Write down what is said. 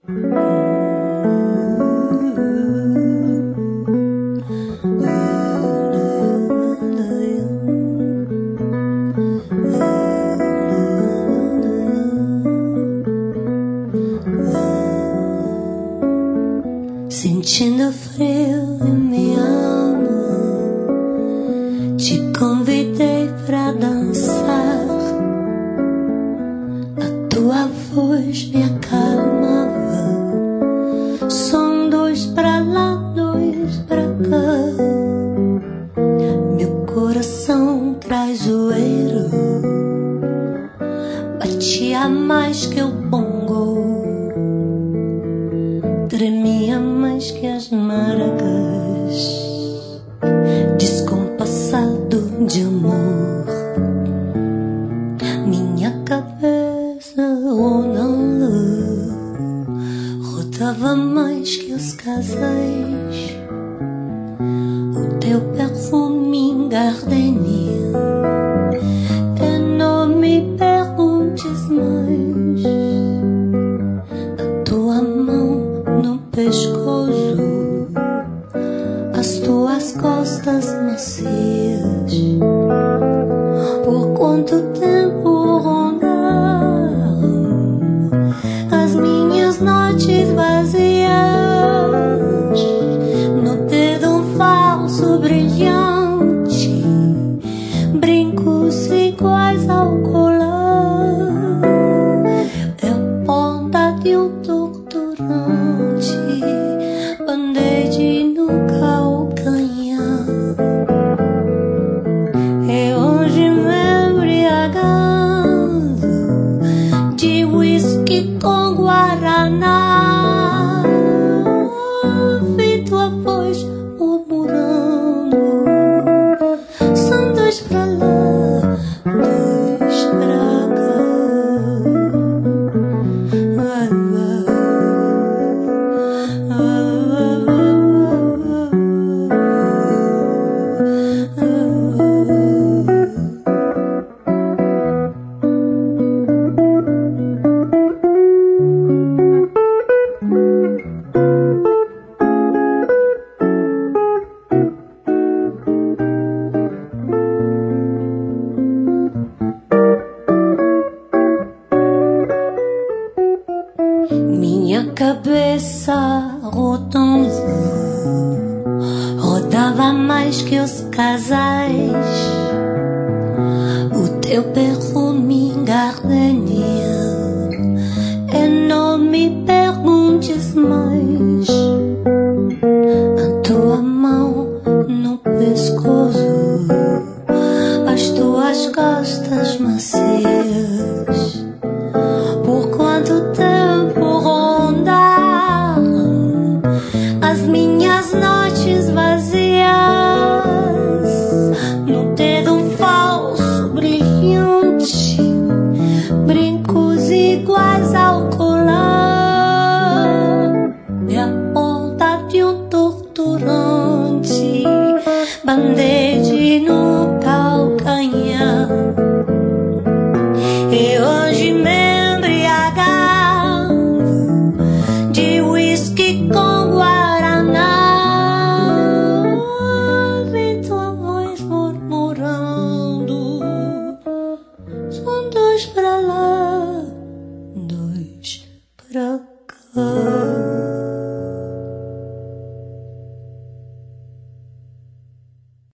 Sentindo frio em minha alma, te convidei pra dançar. A tua voz me acalmava. São dois pra lá, dois pra cá. Meu coração traiçoeiro batia mais que o bongo, tremia mais que as maracas, descompassado de amor. Minha cabeça rodava mais que os casais. O teu perfume gardenia, e não me perguntes mais. A tua mão no pescoço, as tuas costas macias. Por quanto tempo rondaram as minhas noites vazias, no dedo um falso brilhante, brincos iguais ao colar. É a ponta de um torturante, band-aid no calcanhar. E hoje me embriagando de whisky com guaraná, ouvi tua voz murmurando: são dois pra lá, dois pra cá. Minha cabeça rodando, rodava mais que os casais. O teu perfume gardenia, e não me perguntes mais. A tua mão no pescoço, as tuas costas macias. Por quanto tempo rondaram as minhas noites vazias, no dedo um falso brilhante, brincos iguais ao colar. É a ponta de um torturante, band-aid no calcanhar. E hoje me embriagando de whisky com guaraná, ouvi tua voz murmurando: são dois pra lá, dois pra cá.